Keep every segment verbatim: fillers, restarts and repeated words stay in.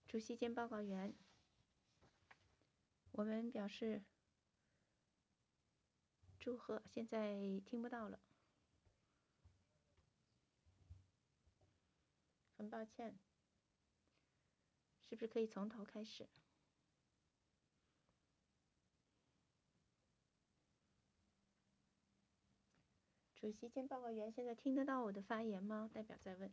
主席兼报告员，我们表示祝贺，现在听不到了，很抱歉，是不是可以从头开始？主席兼报告员，现在听得到我的发言吗？代表在问。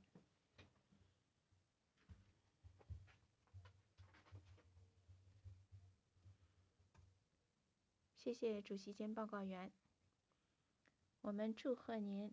谢谢主席兼报告员，我们祝贺您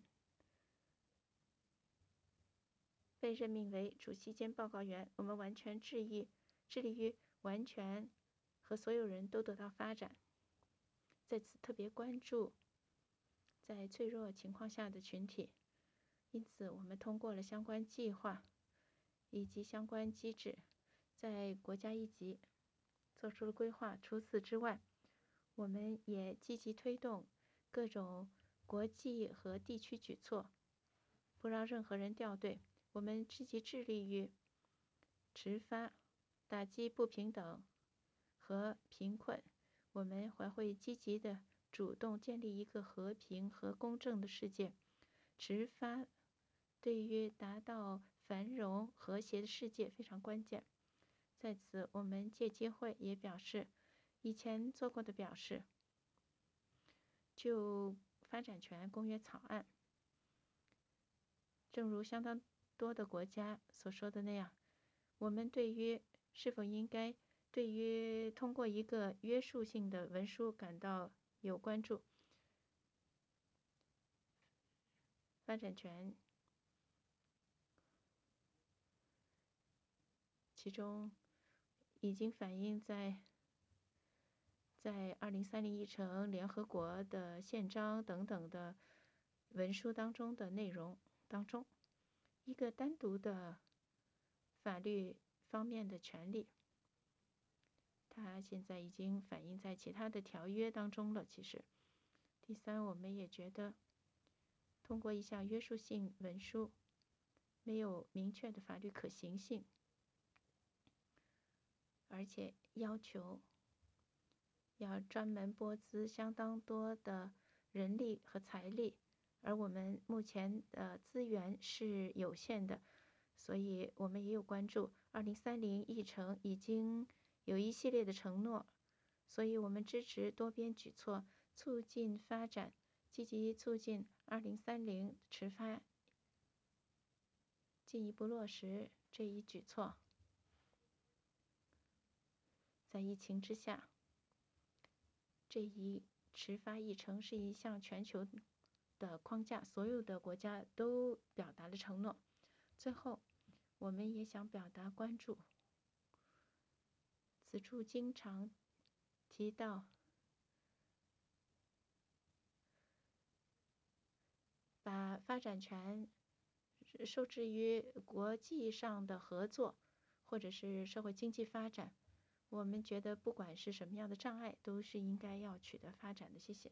被任命为主席兼报告员，我们完全致意致力于完全和所有人都得到发展，在此特别关注在脆弱情况下的群体，因此我们通过了相关计划以及相关机制，在国家一级做出了规划。除此之外，我们也积极推动各种国际和地区举措，不让任何人掉队。我们积极致力于持发、打击不平等和贫困。我们还会积极的主动建立一个和平和公正的世界。持发对于达到繁荣和谐的世界非常关键。在此，我们借机会也表示以前做过的表示，就发展权公约草案，正如相当多的国家所说的那样，我们对于是否应该对于通过一个约束性的文书感到有关注。发展权其中已经反映在在二零三零议程、联合国的宪章等等的文书当中的内容当中，一个单独的法律方面的权利，它现在已经反映在其他的条约当中了。其实，第三，我们也觉得通过一项约束性文书没有明确的法律可行性，而且要求要专门拨资相当多的人力和财力，而我们目前的资源是有限的，所以我们也有关注二零三零议程已经有一系列的承诺，所以我们支持多边举措，促进发展，积极促进二零三零持发进一步落实这一举措。在疫情之下，这一持发议程是一项全球的框架，所有的国家都表达了承诺。最后，我们也想表达关注。此处经常提到把发展权受制于国际上的合作，或者是社会经济发展。我们觉得不管是什么样的障碍，都是应该要取得发展的。谢谢。